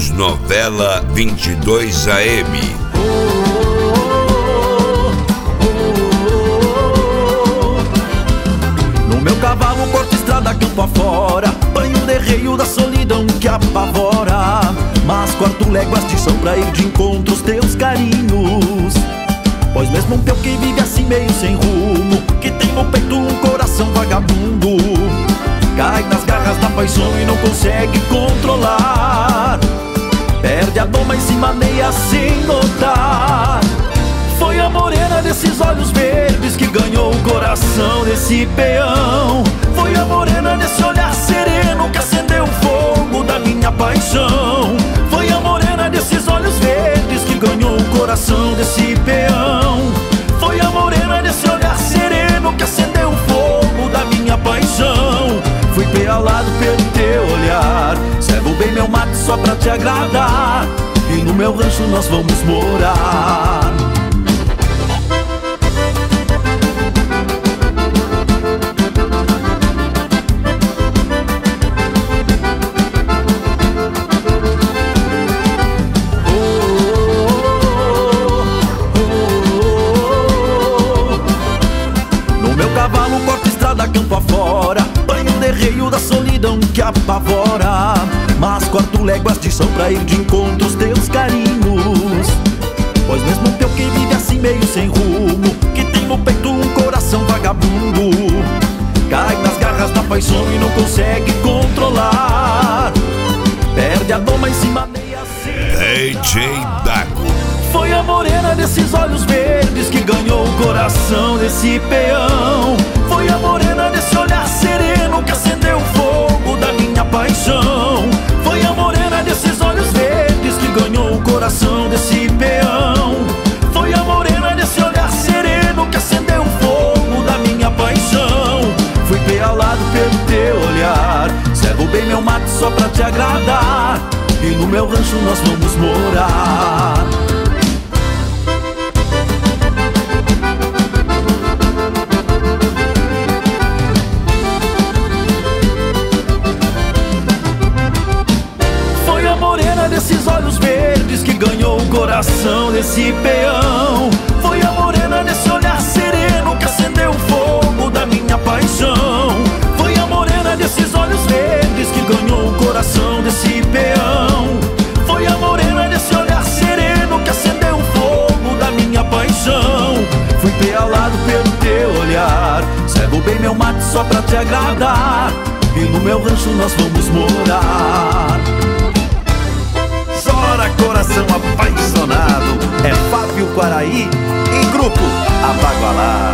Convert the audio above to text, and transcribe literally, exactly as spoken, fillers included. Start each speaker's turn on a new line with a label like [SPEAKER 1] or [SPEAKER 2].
[SPEAKER 1] News Novela vinte e dois A M.
[SPEAKER 2] No meu cavalo corto estrada campo afora, banho de reio da solidão que apavora, mas corto léguas de chão pra ir de encontro aos teus carinhos. Pois mesmo um teu que vive assim meio sem rumo, que tem no peito um coração vagabundo, cai nas garras da paixão e não consegue controlar, perde a doma e se maneia sem notar. Foi a morena desses olhos verdes que ganhou o coração desse peão. Foi a morena desse olhar sereno que acendeu o fogo da minha paixão. Foi a morena desses olhos verdes que ganhou o coração desse peão. Foi a morena desse olhar sereno que acendeu o fogo da minha paixão. Fui pealado pelo teu olhar, servo bem meu mate só pra te agradar, e no meu rancho nós vamos morar. Cavalo corta estrada campo afora, banho de reio da solidão que apavora, mas corto léguas de chão pra ir de encontro aos teus carinhos. Pois mesmo teu que vive assim meio sem rumo, que tem no peito um coração vagabundo, cai nas garras da paixão e não consegue controlar, perde a doma e se maneia assim.
[SPEAKER 1] D J Dago.
[SPEAKER 2] Foi a morena desses olhos verdes que ganhou o coração desse peão. Foi a morena desse olhar sereno que acendeu o fogo da minha paixão. Foi a morena desses olhos verdes que ganhou o coração desse peão. Foi a morena desse olhar sereno que acendeu o fogo da minha paixão. Fui pealado pelo teu olhar, servo bem meu mate só pra te agradar, e no meu rancho nós vamos morar. Desses olhos verdes que ganhou o coração desse peão. Foi a morena desse olhar sereno que acendeu o fogo da minha paixão. Foi a morena desses olhos verdes que ganhou o coração desse peão. Foi a morena desse olhar sereno que acendeu o fogo da minha paixão. Fui pealado pelo teu olhar, servo bem meu mate só pra te agradar, e no meu rancho nós vamos morar.
[SPEAKER 3] Chora coração apaixonado, é Fábio Quaraí em grupo Abagualá.